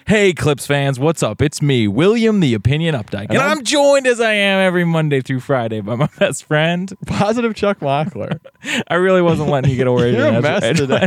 Hey, Clips fans, what's up? It's me, William the Opinion Updike. And I'm joined as I am every Monday through Friday by my best friend, Positive Chuck Mockler. I really wasn't letting you get away with You're a it. mess today.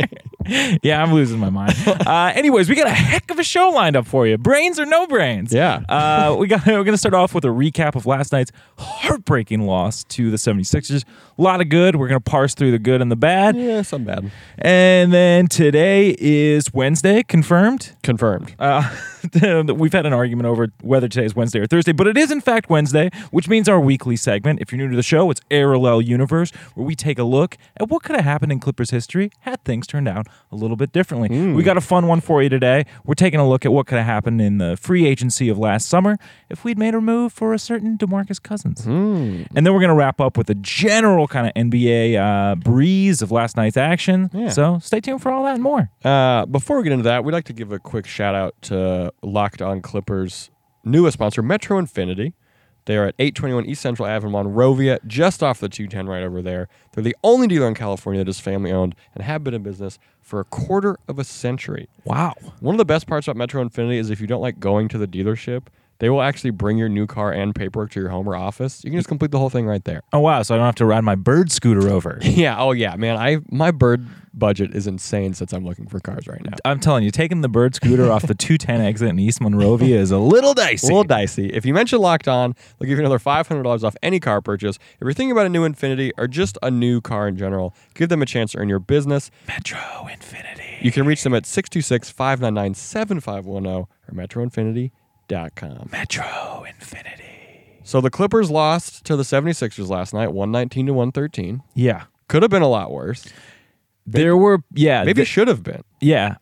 Yeah, I'm losing my mind. Anyways, we got a heck of a show lined up for you. Brains or no brains? Yeah. We're going to start off with a recap of last night's heartbreaking loss to the 76ers. A lot of good. We're going to parse through the good and the bad. Yeah, some bad. And then today is Wednesday, confirmed. Confirmed. We've had an argument over whether today is Wednesday or Thursday, but it is in fact Wednesday, which means our weekly segment. If you're new to the show, it's Parallel Universe, where we take a look at what could have happened in Clippers history had things turned out a little bit differently. We got a fun one for you today. We're taking a look at what could have happened in the free agency of last summer if we'd made a move for a certain DeMarcus Cousins. And then we're going to wrap up with a general kind of NBA breeze of last night's action. Yeah. So stay tuned for all that and more. Before we get into that, we'd like to give a quick shout out to Locked On Clippers' newest sponsor, Metro Infinity. They are at 821 East Central Ave in Monrovia, just off the 210 right over there. They're the only dealer in California that is family-owned and have been in business for a quarter of a century. Wow. One of the best parts about Metro Infinity is if you don't like going to the dealership, they will actually bring your new car and paperwork to your home or office. You can just complete the whole thing right there. Oh, wow. So I don't have to ride my bird scooter over. Yeah. Oh, yeah, man. My bird budget is insane since I'm looking for cars right now. I'm telling you, taking the bird scooter off the 210 exit in East Monrovia is a little dicey. A little dicey. If you mention Locked On, they'll give you another $500 off any car purchase. If you're thinking about a new Infiniti or just a new car in general, give them a chance to earn your business. Metro Infinity. You can reach them at 626-599-7510 or metroinfinity.com. Metro Infinity. So the Clippers lost to the 76ers last night, 119-113. Yeah. Could have been a lot worse. There were, yeah. Maybe it should have been. Yeah.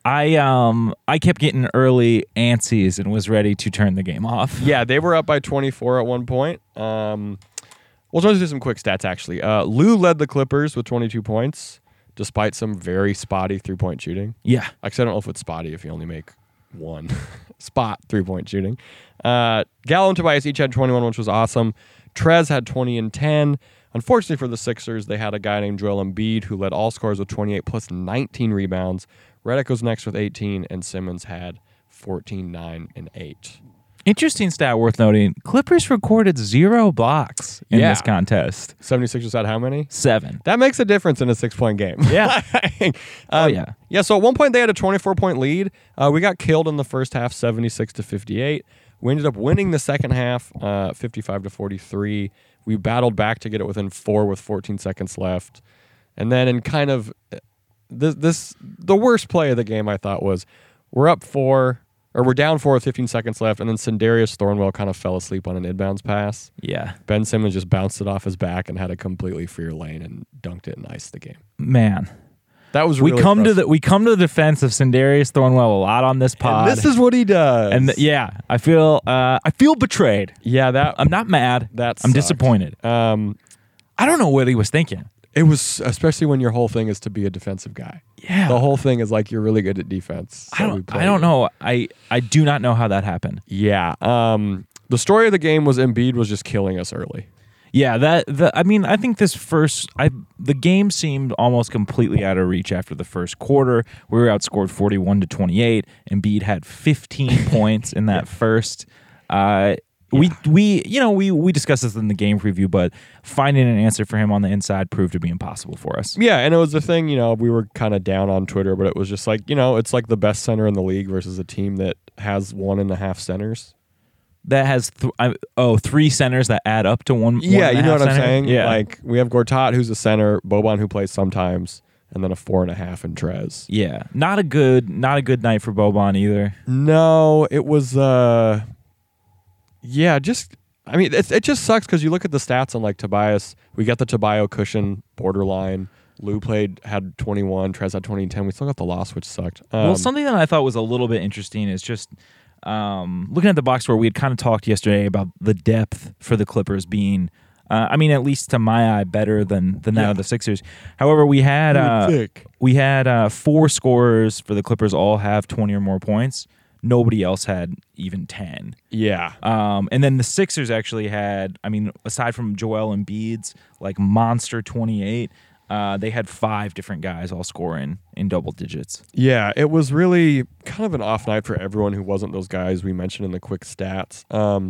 I kept getting early antsies and was ready to turn the game off. Yeah, they were up by 24 at one point. We'll just do some quick stats, actually. Lou led the Clippers with 22 points, despite some very spotty three-point shooting. Yeah. Actually, I don't know if it's spotty if you only make one spot three-point shooting. Gallo and Tobias each had 21, which was awesome. Trez had 20 and 10. Unfortunately for the Sixers, they had a guy named Joel Embiid who led all scorers with 28 plus 19 rebounds. Redick was next with 18, and Simmons had 14, 9, and 8. Interesting stat worth noting. Clippers recorded 0 blocks in this contest. 76ers had how many? 7. That makes a difference in a 6-point game. Yeah. Yeah. Yeah, so at one point they had a 24-point lead. We got killed in the first half, 76-58. We ended up winning the second half, 55-43. We battled back to get it within 4 with 14 seconds left. And then in kind of the worst play of the game, I thought, was we're down 4 with 15 seconds left, and then Sindarius Thornwell kind of fell asleep on an inbounds pass. Yeah. Ben Simmons just bounced it off his back and had a completely free lane and dunked it and iced the game. Man. That was We really come to the defense of Sindarius Thornwell a lot on this pod. And this is what he does. And I feel betrayed. Yeah, I'm not mad. I'm sucked. disappointed. I don't know what he was thinking. It was, especially when your whole thing is to be a defensive guy. Yeah. The whole thing is like you're really good at defense. So I don't know. I do not know how that happened. Yeah. The story of the game was Embiid was just killing us early. Yeah, I think the game seemed almost completely out of reach after the first quarter. We were outscored 41-28. Embiid had 15 points in that first. We discussed this in the game preview, but finding an answer for him on the inside proved to be impossible for us. Yeah, and it was the thing, we were kind of down on Twitter, but it was just like, it's like the best center in the league versus a team that has 1.5 centers. That has 3 centers that add up to one. Yeah, one you know what I'm center. saying? Yeah. Like, we have Gortat, who's a center, Boban, who plays sometimes, and then a 4.5 in Trez. Yeah, not a good night for Boban either. No, it was. It just sucks because you look at the stats on like Tobias. We got the Tobias cushion borderline. Lou had 21. Trez had 20 and 10. We still got the loss, which sucked. Well, something that I thought was a little bit interesting is just looking at the box score. We had kind of talked yesterday about the depth for the Clippers being, at least to my eye, better than that of the Sixers. However, we had 4 scorers for the Clippers all have 20 or more points. Nobody else had even 10. Yeah. And then the Sixers actually had, aside from Joel Embiid's like monster 28, They had 5 different guys all scoring in double digits. Yeah, it was really kind of an off night for everyone who wasn't those guys we mentioned in the quick stats.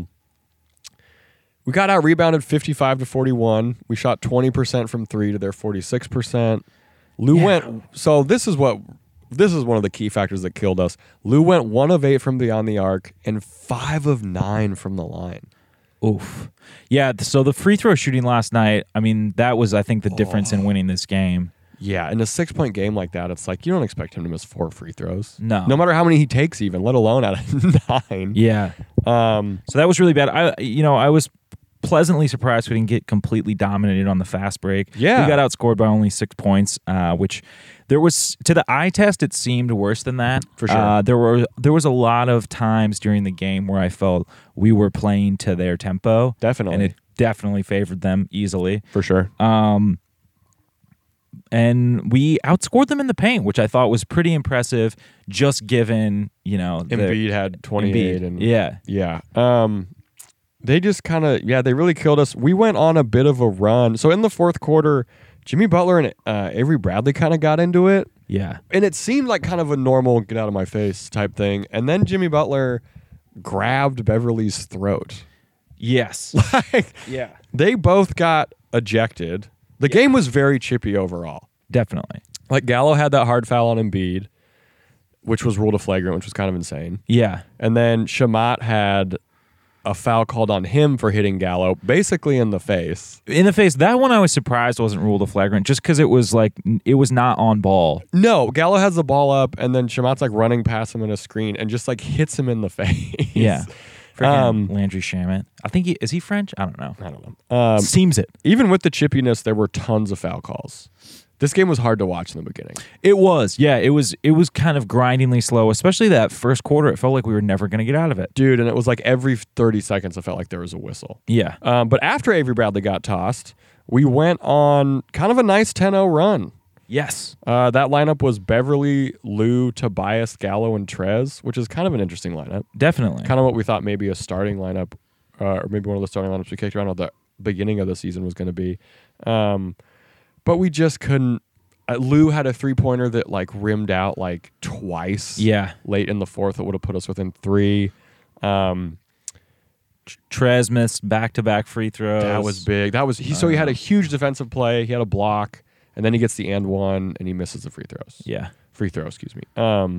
We got out rebounded 55-41. We shot 20% from 3 to their 46%. Lou went. So this is one of the key factors that killed us. Lou went 1 of 8 from beyond the arc and 5 of 9 from the line. Oof. Yeah, so the free throw shooting last night, I mean, that was, I think, the difference in winning this game. Yeah, in a 6-point game like that, it's like you don't expect him to miss 4 free throws. No. No matter how many he takes, even, let alone out of 9. Yeah. So that was really bad. I was pleasantly surprised we didn't get completely dominated on the fast break. Yeah. We got outscored by only 6 points, which there was, to the eye test, it seemed worse than that. For sure. There was a lot of times during the game where I felt we were playing to their tempo. Definitely. And it definitely favored them easily. For sure. And we outscored them in the paint, which I thought was pretty impressive, just given, Embiid had 28. Embiid. And Yeah. They just kind of, they really killed us. We went on a bit of a run. So in the fourth quarter, Jimmy Butler and Avery Bradley kind of got into it. Yeah. And it seemed like kind of a normal get out of my face type thing. And then Jimmy Butler grabbed Beverly's throat. Yes. Yeah. They both got ejected. The game was very chippy overall. Definitely. Like Gallo had that hard foul on Embiid, which was ruled a flagrant, which was kind of insane. Yeah. And then Shamat had a foul called on him for hitting Gallo, basically in the face. In the face. That one I was surprised wasn't ruled a flagrant, just because it was not on ball. No, Gallo has the ball up, and then Shamat's like running past him in a screen and just like hits him in the face. Yeah. Landry Shamet. I think is he French? I don't know. I don't know. Seems it. Even with the chippiness, there were tons of foul calls. This game was hard to watch in the beginning. It was. Yeah, it was kind of grindingly slow, especially that first quarter. It felt like we were never going to get out of it. Dude, and it was like every 30 seconds it felt like there was a whistle. Yeah. But after Avery Bradley got tossed, we went on kind of a nice 10-0 run. Yes. That lineup was Beverly, Lou, Tobias, Gallo, and Trez, which is kind of an interesting lineup. Definitely. Kind of what we thought maybe a starting lineup, or maybe one of the starting lineups we kicked around at the beginning of the season was going to be. But we just couldn't. Lou had a 3-pointer that like rimmed out like twice. Yeah. Late in the fourth, that would have put us within 3. Trez missed back-to-back free throws. That was big. So he had a huge defensive play. He had a block, and then he gets the and one, and he misses the free throws. Yeah. Free throw, excuse me.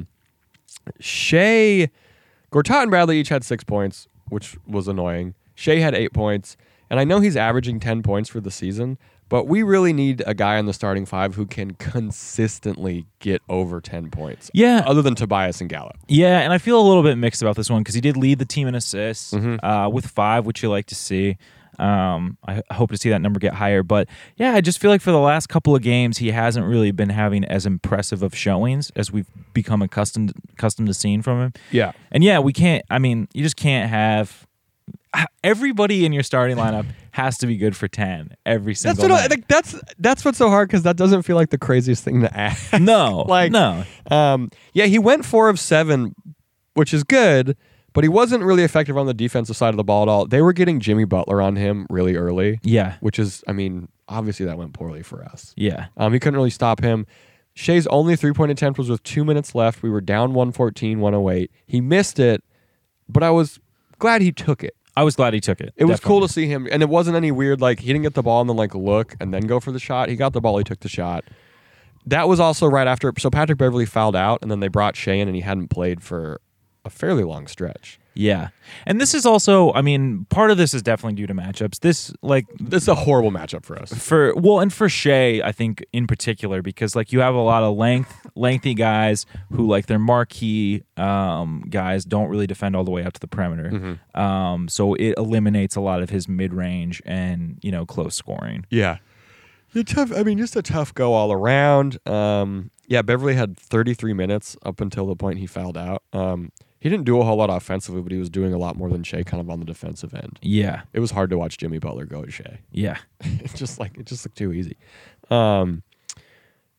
Shea, Gortat and Bradley each had 6 points, which was annoying. Shea had 8 points, and I know he's averaging 10 points for the season, but we really need a guy in the starting 5 who can consistently get over 10 points. Yeah. Other than Tobias and Gallo. Yeah, and I feel a little bit mixed about this one because he did lead the team in assists with 5, which you like to see. I hope to see that number get higher. But yeah, I just feel like for the last couple of games, he hasn't really been having as impressive of showings as we've become accustomed to seeing from him. Yeah. And yeah, you just can't have everybody in your starting lineup has to be good for 10 every single night. That's what's so hard, because that doesn't feel like the craziest thing to ask. No. No. Yeah, he went 4 of 7, which is good, but he wasn't really effective on the defensive side of the ball at all. They were getting Jimmy Butler on him really early. Yeah. Which is, obviously that went poorly for us. Yeah. He couldn't really stop him. Shea's only 3-point attempt was with 2 minutes left. We were down 114, 108. He missed it, but I was glad he took it. I was glad he took it. It was cool to see him, and it wasn't any weird, like, he didn't get the ball and then, like, look and then go for the shot. He got the ball, he took the shot. That was also right after, so Patrick Beverly fouled out, and then they brought Shea in, and he hadn't played for a fairly long stretch. Yeah. And this is also, part of this is definitely due to matchups. This is a horrible matchup for us. And for Shea, I think in particular, because you have a lot of lengthy guys who their marquee guys don't really defend all the way out to the perimeter. Mm-hmm. So it eliminates a lot of his mid-range and, close scoring. Yeah. Just a tough go all around. Beverly had 33 minutes up until the point he fouled out. He didn't do a whole lot offensively, but he was doing a lot more than Shea kind of on the defensive end. Yeah. It was hard to watch Jimmy Butler go to Shea. Yeah. it just looked too easy.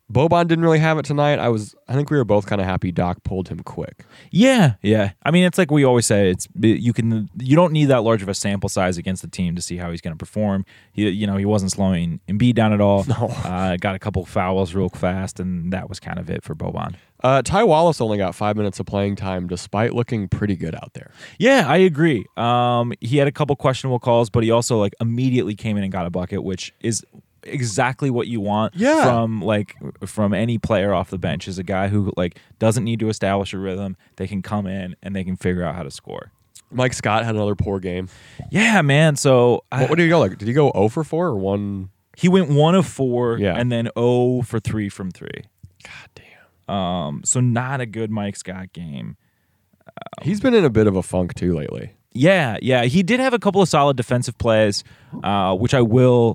Boban didn't really have it tonight. I think we were both kind of happy Doc pulled him quick. Yeah. I mean, it's like we always say, you don't need that large of a sample size against the team to see how he's going to perform. He wasn't slowing Embiid down at all. No. Got a couple fouls real fast, and that was kind of it for Boban. Ty Wallace only got 5 minutes of playing time despite looking pretty good out there. Yeah, I agree. He had a couple questionable calls, but he also like immediately came in and got a bucket, which is exactly what you want from any player off the bench, is a guy who like doesn't need to establish a rhythm. They can come in and they can figure out how to score. Mike Scott had another poor game. Yeah, man. So what did he go like? Did he go 0 for 4 or 1? He went 1 of 4 Yeah. and then 0 for 3 from 3. God damn. So not a good Mike Scott game. He's been in a bit of a funk too lately. Yeah. He did have a couple of solid defensive plays, which I will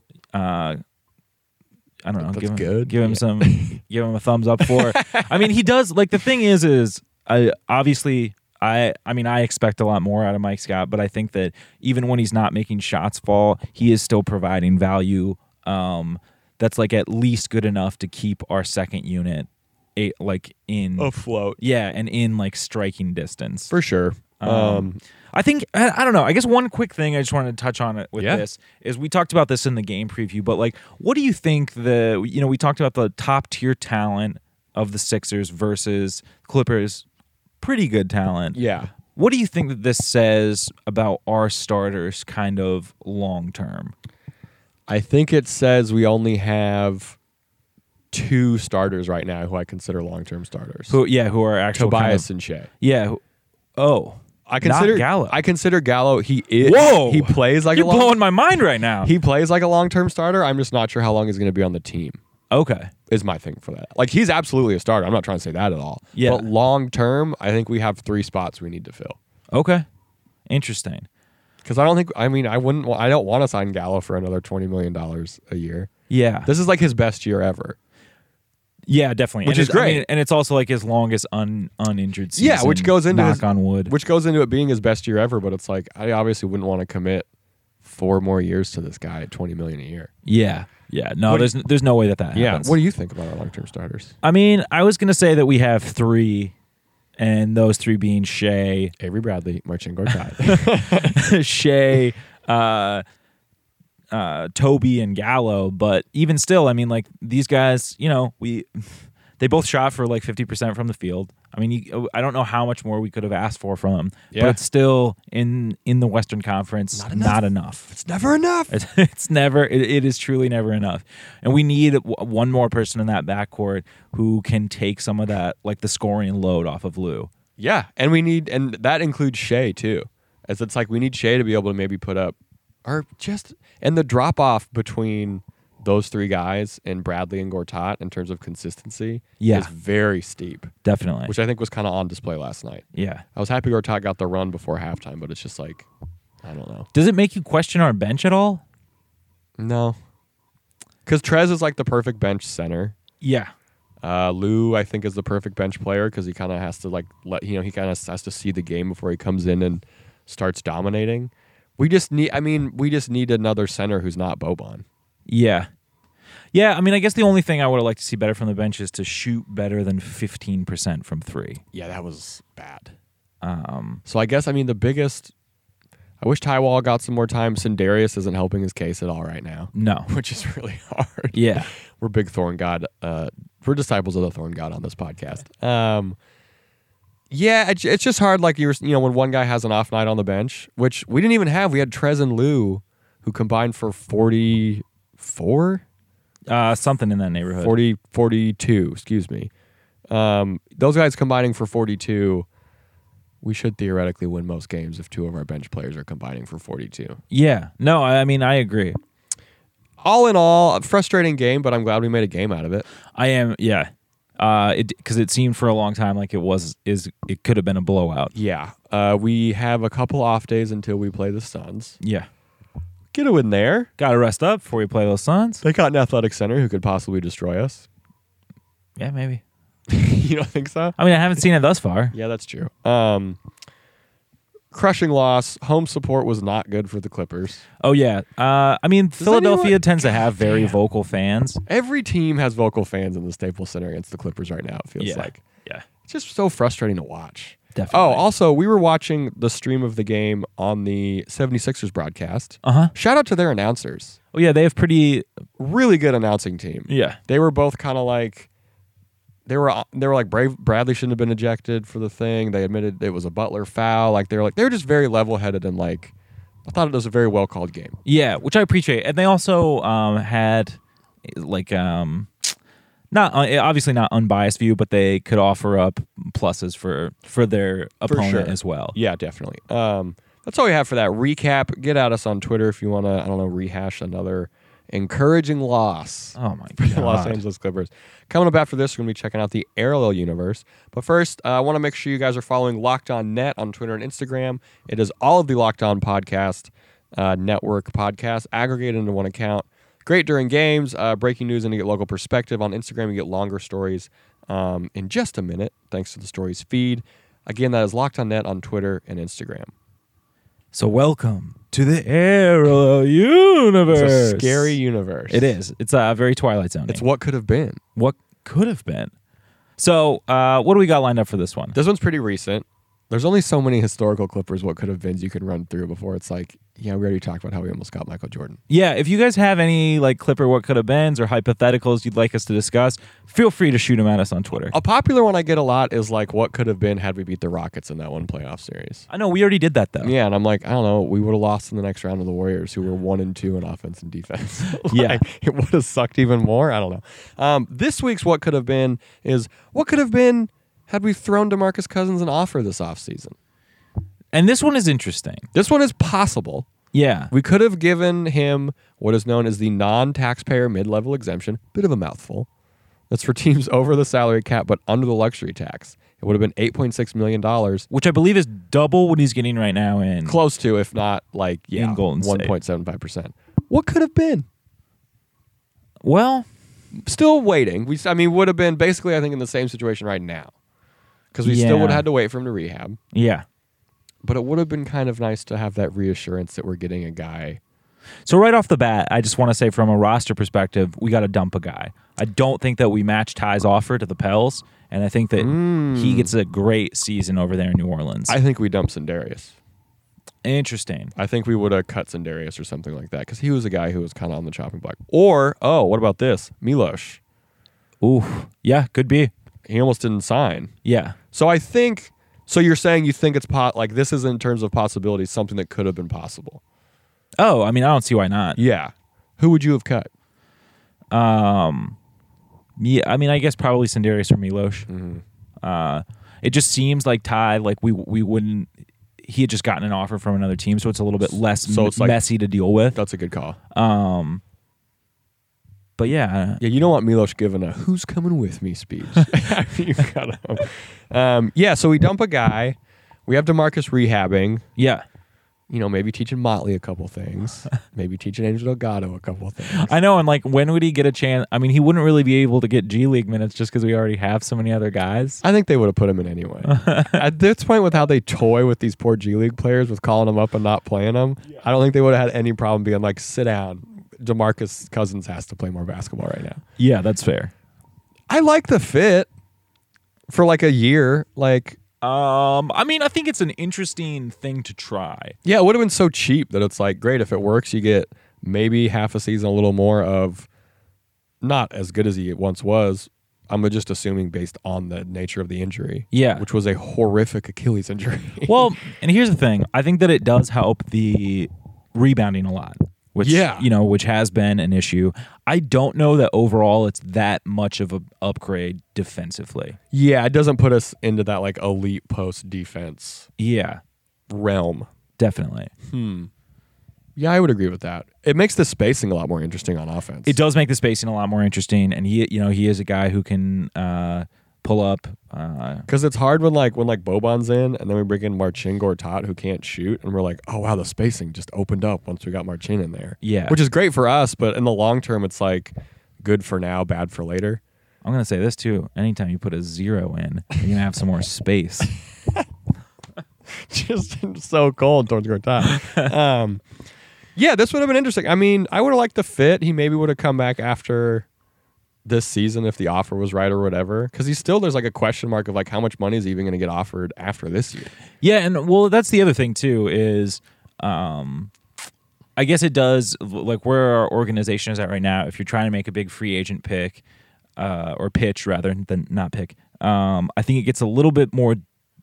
I don't know. That's good. Give him a thumbs up for. I mean, he does. Like the thing is obviously I expect a lot more out of Mike Scott, but I think that even when he's not making shots fall, he is still providing value. That's like at least good enough to keep our second unit in afloat. Yeah, and in like striking distance For sure. I think I don't know. I guess one quick thing I just wanted to touch on it with Yeah. this is we talked about this in the game preview, but like, what do you think we talked about the top tier talent of the Sixers versus Clippers, pretty good talent. Yeah. What do you think that this says about our starters, kind of long term? I think it says we only have 2 starters right now who I consider long-term starters. Who are actual Tobias and Shea. Yeah. I consider not Gallo. I consider Gallo. He is. Whoa! He plays like You're a long, blowing my mind right now. He plays like a long-term starter. I'm just not sure how long he's going to be on the team. Okay. Is my thing for that. Like he's absolutely a starter. I'm not trying to say that at all. Yeah. But long-term, I think we have 3 spots we need to fill. Okay. Interesting. Because I don't think. I mean, I don't want to sign Gallo for another $20 million a year. Yeah. This is like his best year ever. Yeah, definitely. Which is great. And it's also like his longest uninjured season. Yeah, which goes into knock on wood. Which goes into it being his best year ever. But it's like I obviously wouldn't want to commit 4 more years to this guy at $20 million a year. Yeah. No, there's no way that happens. Yeah. What do you think about our long-term starters? I mean, I was gonna say that we have 3, and those 3 being Shea, Avery Bradley, Marcin Gortat. Shea, Toby, and Gallo. But even still, I mean, like these guys, they both shot for like 50% from the field. I mean, I don't know how much more we could have asked for from them, Yeah. but it's still in the Western Conference, not enough. It's never enough. It's never. It is truly never enough, and we need one more person in that backcourt who can take some of that, like the scoring load off of Lou. Yeah, and that includes Shea too, as it's like we need Shea to be able to maybe put up, and the drop off between those 3 guys and Bradley and Gortat in terms of consistency is very steep. Definitely. Which I think was kind of on display last night. Yeah. I was happy Gortat got the run before halftime, but it's just like, I don't know. Does it make you question our bench at all? No. Because Trez is like the perfect bench center. Yeah. Lou, I think, is the perfect bench player because he kind of has to he kind of has to see the game before he comes in and starts dominating. We just need another center who's not Boban. Yeah. I mean, I guess the only thing I would have liked to see better from the bench is to shoot better than 15% from 3. Yeah, that was bad. So I guess, I mean, I wish Ty Wall got some more time. Sindarius isn't helping his case at all right now. No. Which is really hard. Yeah. We're big Thorn God. We're disciples of the Thorn God on this podcast. Yeah, it's just hard. Like when one guy has an off night on the bench, which we didn't even have. We had Trez and Lou, who combined for 44, something in that neighborhood. 42. Excuse me. Those guys combining for 42. We should theoretically win most games if 2 of our bench players are combining for 42. Yeah. No, I mean, I agree. All in all, a frustrating game, but I'm glad we made a game out of it. I am. Yeah. Because it seemed for a long time like it could have been a blowout. Yeah. We have a couple off days until we play the Suns. Yeah. Get a win there. Got to rest up before we play those Suns. They got an athletic center who could possibly destroy us. Yeah, maybe. You don't think so? I mean, I haven't seen it thus far. Yeah, that's true. crushing loss. Home support was not good for the Clippers. Oh yeah. I mean, Philadelphia anyone- tends to have very vocal fans. Every team has vocal fans in the Staples Center against the Clippers right now, it feels like. Yeah. It's just so frustrating to watch. Definitely. Oh, also, we were watching the stream of the game on the 76ers broadcast. Uh-huh. Shout out to their announcers. Oh yeah, they have pretty. Really good announcing team. Yeah. They were both kind of like they were like Bradley shouldn't have been ejected for the thing. They admitted it was a Butler foul. Like they were just very level-headed and like I thought it was a very well called game. Yeah, which I appreciate. And they also had like not obviously not unbiased view, but they could offer up pluses for their opponent sure. as well. Yeah, definitely. That's all we have for that recap. Get at us on Twitter if you want to, I don't know, rehash another encouraging loss. Oh my For the Los god. Angeles Clippers. Coming up after this, we're going to be checking out the Parallel Universe. But first, I want to make sure you guys are following Locked On Net on Twitter and Instagram. It is all of the Locked On Podcast Network podcasts aggregated into one account. Great during games, breaking news, and you get local perspective. On Instagram, you get longer stories in just a minute, thanks to the stories feed. Again, that is Locked On Net on Twitter and Instagram. So welcome to the Parallel Universe. It's a scary universe. It is. It's a very Twilight Zone. It's what could have been. What could have been. So what do we got lined up for this one? This one's pretty recent. There's only so many historical Clippers what could have beens you can run through before it's like, yeah, we already talked about how we almost got Michael Jordan. Yeah, if you guys have any like Clipper what could have beens or hypotheticals you'd like us to discuss, feel free to shoot them at us on Twitter. A popular one I get a lot is like, what could have been had we beat the Rockets in that one playoff series? I know we already did that though. Yeah, and I'm like, I don't know, we would have lost in the next round of the Warriors, who were 1-2 in offense and defense. Yeah. It would have sucked even more. I don't know. This week's what could have been is what could have been had we thrown DeMarcus Cousins an offer this offseason. And this one is interesting. This one is possible. Yeah. We could have given him what is known as the non-taxpayer mid-level exemption. Bit of a mouthful. That's for teams over the salary cap but under the luxury tax. It would have been $8.6 million. Which I believe is double what he's getting right now in. Close to, if not like, yeah, In Golden State. 1.75%. What could have been? Well, Still waiting. Would have been basically, I think, in the same situation right now. Because we still Yeah. would have had to wait for him to rehab. yeah. But it would have been kind of nice to have that reassurance that we're getting a guy. So right off the bat, I just want to say from a roster perspective, we got to dump a guy. I don't think that we match Ty's offer to the Pels, and I think that he gets a great season over there in New Orleans. I think we dumped Sindarius. Interesting. I think we would have cut Sindarius or something like that because he was a guy who was kind of on the chopping block. Or, what about this? Milos. Ooh, yeah, could be. He almost didn't sign. Yeah. So I think, so you're saying you think it's like this is in terms of possibilities, something that could have been possible. Oh, I mean, I don't see why not. Yeah. Who would you have cut? Yeah, I mean, I guess probably Sindarius or Milos. It just seems like Ty, like we wouldn't. He had just gotten an offer from another team, so it's a little bit less So it's like- messy to deal with. That's a good call. But yeah, Yeah, you don't want Milos giving a "Who's coming with me" speech. You got him. Yeah, so we dump a guy. We have DeMarcus rehabbing. yeah. Maybe teaching Motley a couple things. Maybe teaching Angel Delgado a couple things. I know, and like, when would he get a chance? I mean, he wouldn't really be able to get G League minutes just because we already have so many other guys. I think they would have put him in anyway. At this point, with how they toy with these poor G League players, with calling them up and not playing them, I don't think they would have had any problem being like, sit down. DeMarcus Cousins has to play more basketball right now. Yeah, that's fair. I like the fit for like a year. Like, I mean, I think it's an interesting thing to try. yeah, it would have been so cheap that it's like, great, if it works, you get maybe half a season, a little more of not as good as he once was. I'm just assuming based on the nature of the injury. Yeah. Which was a horrific Achilles injury. Well, and here's the thing. I think that it does help the rebounding a lot, which, Yeah. which has been an issue. I don't know that overall it's that much of an upgrade defensively. Yeah, it doesn't put us into that like elite post defense Yeah, realm. definitely. Yeah, I would agree with that. It makes the spacing a lot more interesting on offense. It does make the spacing a lot more interesting, and he is a guy who can pull up. Because it's hard when Boban's in, and then we bring in Marcin Gortat who can't shoot, and we're like, oh wow, the spacing just opened up once we got Marcin in there. Yeah. Which is great for us, but in the long term, it's like good for now, bad for later. I'm gonna say this too. Anytime you put a 0 in, you're gonna have some more space. just so cold towards Gortat. Yeah, this would have been interesting. I mean, I would have liked the fit. He maybe would have come back after this season if the offer was right or whatever. Because there's like a question mark of like how much money is he even going to get offered after this year. Yeah, and well, that's the other thing too is, I guess it does like where our organization is at right now. If you're trying to make a big free agent pick, or pitch rather than not pick, I think it gets a little bit more.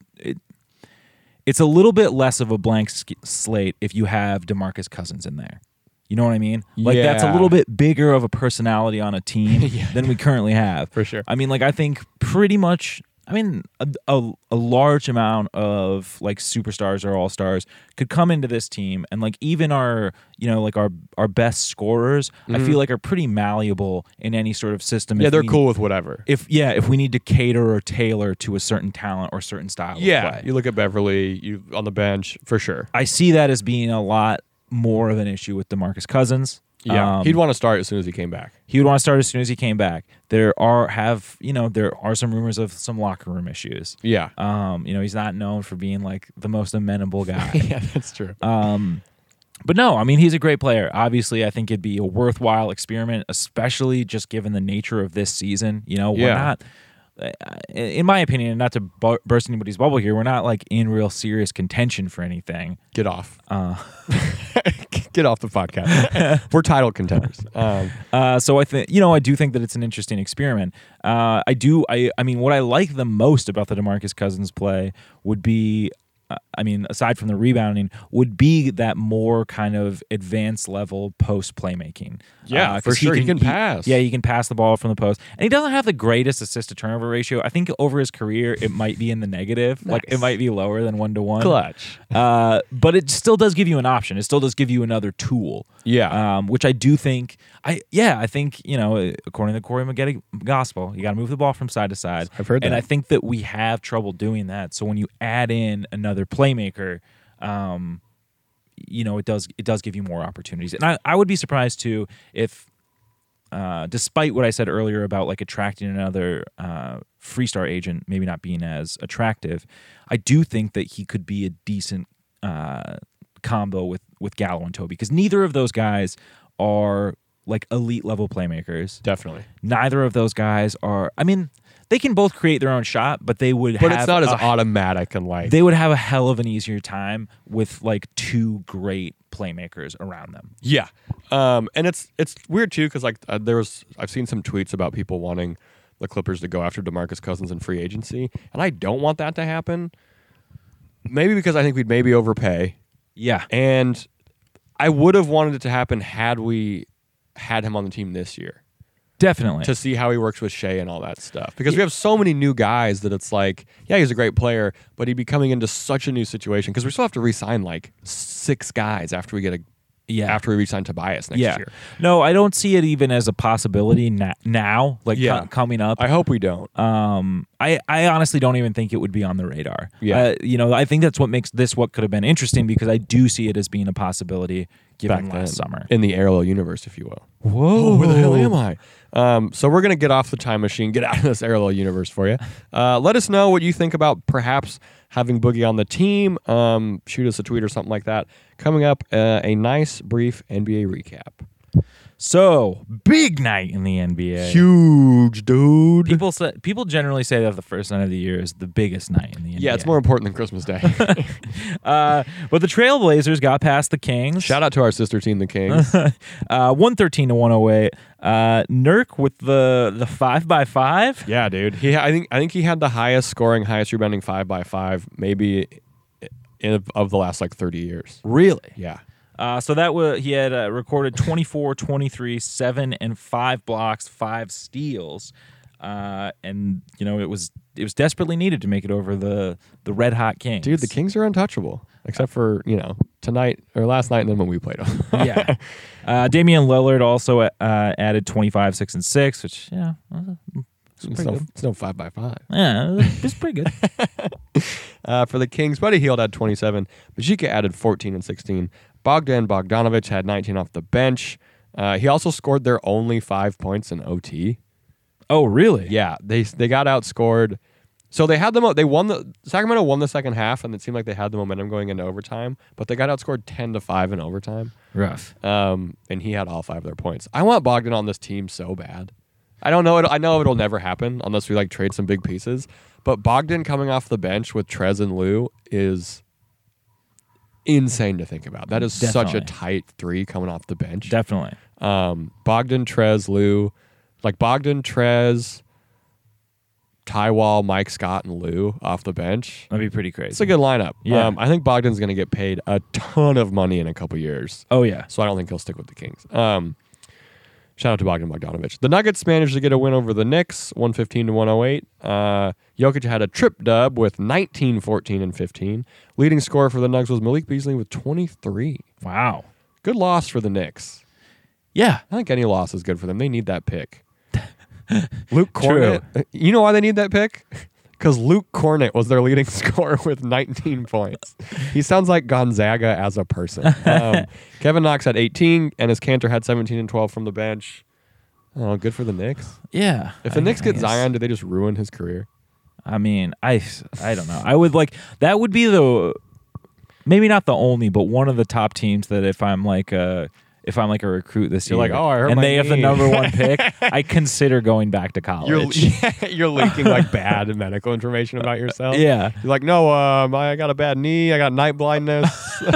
It's a little bit less of a blank slate if you have DeMarcus Cousins in there. You know what I mean? Like that's a little bit bigger of a personality on a team than we currently have. For sure. I mean, like I think pretty much. I mean, a large amount of like superstars or all-stars could come into this team, and like even our, like our best scorers, I feel like are pretty malleable in any sort of system. Yeah, they're cool with whatever. If we need to cater or tailor to a certain talent or certain style of play. You look at Beverly, on the bench for sure. I see that as being a lot more of an issue with DeMarcus Cousins. Yeah, he'd want to start as soon as he came back. He would want to start as soon as he came back. There are some rumors of some locker room issues. Yeah. He's not known for being like the most amenable guy. Yeah, that's true. But no, I mean, he's a great player. Obviously, I think it'd be a worthwhile experiment, especially just given the nature of this season. We're not, in my opinion, and not to burst anybody's bubble here, we're not like in real serious contention for anything. Get off. Get off the podcast. We're title contenders. So I think, I do think that it's an interesting experiment. I mean, what I like the most about the DeMarcus Cousins play would be, aside from the rebounding, would be that more kind of advanced level post playmaking. Yeah, for sure. He can pass. He can pass the ball from the post. And he doesn't have the greatest assist to turnover ratio. I think over his career, it might be in the negative. Nice. Like it might be lower than 1-to-1. Clutch. But it still does give you an option. It still does give you another tool. Yeah. Which I do think, I think, according to the Corey Maggette gospel, you got to move the ball from side to side. I've heard that. And I think that we have trouble doing that. So when you add in another playmaker, it does give you more opportunities. And I would be surprised too if, despite what I said earlier about like attracting another Freestar agent maybe not being as attractive, I do think that he could be a decent combo with Gallo and Toby, because neither of those guys are like elite level playmakers. Definitely. Neither of those guys are. I mean, they can both create their own shot, but they would. But it's not as automatic and like they would have a hell of an easier time with like two great playmakers around them. Yeah, and it's weird too because like I've seen some tweets about people wanting the Clippers to go after DeMarcus Cousins in free agency, and I don't want that to happen. Maybe because I think we'd maybe overpay. Yeah, and I would have wanted it to happen had we had him on the team this year. Definitely. To see how he works with Shea and all that stuff. Because we have so many new guys that it's like, yeah, he's a great player, but he'd be coming into such a new situation because we still have to re-sign like 6 guys after we after we re-sign Tobias next year. No, I don't see it even as a possibility now, coming up. I hope we don't. I honestly don't even think it would be on the radar. Yeah. I think that's what makes this what could have been interesting, because I do see it as being a possibility given last summer. In the parallel universe, if you will. Whoa. Where the hell am I? So we're going to get off the time machine, get out of this parallel universe for you. Let us know what you think about perhaps having Boogie on the team. Shoot us a tweet or something like that. Coming up, a nice, brief NBA recap. So, big night in the NBA. Huge, dude. People generally say that the first night of the year is the biggest night in the NBA. Yeah, it's more important than Christmas Day. But the Trailblazers got past the Kings. Shout out to our sister team, the Kings. 113-108. Nurk with the 5x5. Yeah, dude. I think he had the highest scoring, highest rebounding 5x5 maybe of the last like 30 years. Really? Yeah. So he had recorded 24, 23, 7 and 5 blocks, 5 steals, and it was desperately needed to make it over the red hot Kings. Dude, the Kings are untouchable, except for tonight or last night, and then when we played them. Yeah. Damian Lillard also added 25, 6 and 6, which it's no 5x5. Yeah, it's pretty good. For the Kings, Buddy Hield had 27. Bajika added 14 and 16. Bogdan Bogdanovic had 19 off the bench. He also scored their only 5 points in OT. Oh, really? Yeah, they got outscored So Sacramento won the second half, and it seemed like they had the momentum going into overtime, but they got outscored 10-5 in overtime. Rough. And he had all 5 of their points. I want Bogdan on this team so bad. I don't know. I know it'll never happen unless we like trade some big pieces. But Bogdan coming off the bench with Trez and Lou is insane to think about. That is such a tight 3 coming off the bench. Definitely. Bogdan, Trez, Lou, like Bogdan, Trez, Tywall, Mike Scott, and Lou off the bench. That'd be pretty crazy. It's a good lineup. Yeah. I think Bogdan's going to get paid a ton of money in a couple years. Oh, yeah. So I don't think he'll stick with the Kings. Shout out to Bogdan Bogdanovic. The Nuggets managed to get a win over the Knicks, 115-108. Jokic had a trip dub with 19, 14, and 15. Leading scorer for the Nuggets was Malik Beasley with 23. Wow. Good loss for the Knicks. Yeah. I think any loss is good for them. They need that pick. Luke Cornett. You know why they need that pick? Because Luke Cornett was their leading scorer with 19 points. He sounds like Gonzaga as a person. Kevin Knox had 18, and his Cantor had 17 and 12 from the bench. Oh, good for the Knicks. Yeah. If the Knicks get Zion, do they just ruin his career? I mean, I don't know. I would like that would be maybe not the only, but one of the top teams that if I'm like a recruit this year, You're like, oh, I hurt and my they have the knee. number 1 pick, I consider going back to college. You're leaking like bad medical information about yourself. Yeah. You're like, no, I got a bad knee. I got night blindness.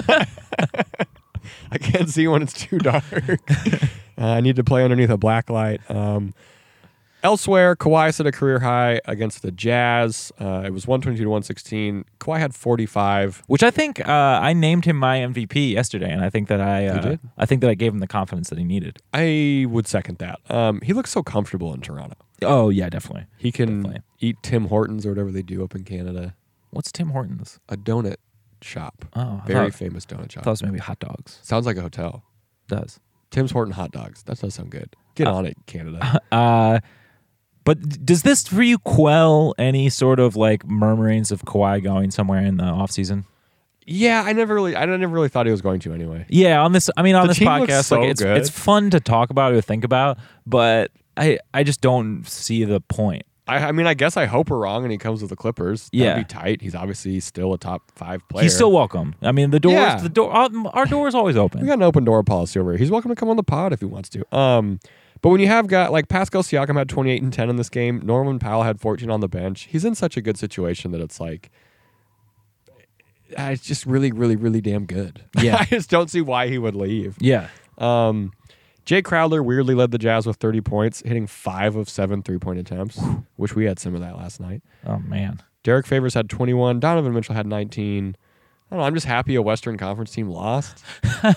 I can't see when it's too dark. I need to play underneath a black light. Elsewhere, Kawhi set a career high against the Jazz. It was 122-116. Kawhi had 45. Which I think I named him my MVP yesterday, and I think that I think that I gave him the confidence that he needed. I would second that. He looks so comfortable in Toronto. Oh yeah, definitely. He can eat Tim Hortons or whatever they do up in Canada. What's Tim Hortons? A donut shop. Oh, very famous donut shop. I thought it was maybe hot dogs. Sounds like a hotel. Does. Tim's Horton hot dogs. That does sound good. Get on it, Canada. But does this for you quell any sort of like murmurings of Kawhi going somewhere in the offseason? Yeah, I never really thought he was going to anyway. Yeah, on this team looks podcast, so like good. it's fun to talk about or think about, but I just don't see the point. I mean, I guess I hope we're wrong and he comes with the Clippers. Yeah. That'd be tight. He's obviously still a top 5 player. He's still welcome. I mean, our door is always open. We got an open door policy over here. He's welcome to come on the pod if he wants to. But when you have got like Pascal Siakam had 28 and 10 in this game, Norman Powell had 14 on the bench. He's in such a good situation that it's like it's just really, really, really damn good. Yeah. I just don't see why he would leave. Yeah. Jay Crowder weirdly led the Jazz with 30 points, hitting 5 of 7 3-point attempts, which we had some of that last night. Oh man. Derek Favors had 21. Donovan Mitchell had 19. I don't know. I'm just happy a Western Conference team lost.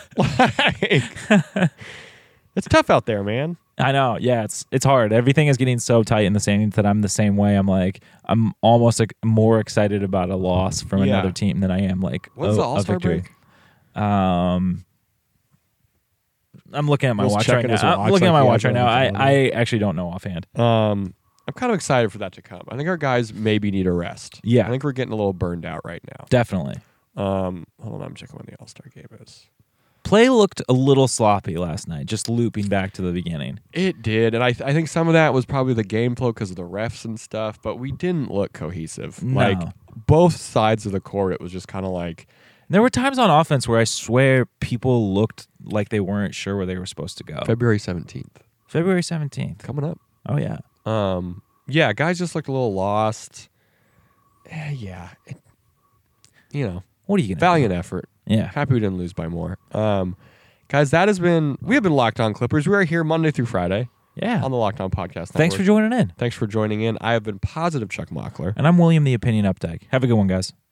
It's tough out there, man. I know. Yeah, it's hard. Everything is getting so tight in the standings that I'm the same way. I'm almost like more excited about a loss from another team than I am like what's the All-Star victory. break? I'm looking at my watch right now. I'm looking like at my he watch has right now. everything on I actually don't know offhand. I'm kind of excited for that to come. I think our guys maybe need a rest. Yeah. I think we're getting a little burned out right now. Definitely. Hold on, I'm checking when the All-Star game is. Play looked a little sloppy last night, just looping back to the beginning. It did, and I think some of that was probably the game flow because of the refs and stuff, but we didn't look cohesive. No. Like, both sides of the court, it was just kind of like... There were times on offense where I swear people looked like they weren't sure where they were supposed to go. February 17th. February 17th. Coming up. Oh, yeah. Yeah, guys just looked a little lost. Yeah. What are you going to do? Valiant effort. Yeah. Happy we didn't lose by more. Guys, we have been Locked On Clippers. We are here Monday through Friday. Yeah. On the Locked On Podcast Thanks Network. for joining in. Thanks for joining in. I have been Positive Chuck Mockler. And I'm William the Opinion Updike. Have a good one, guys.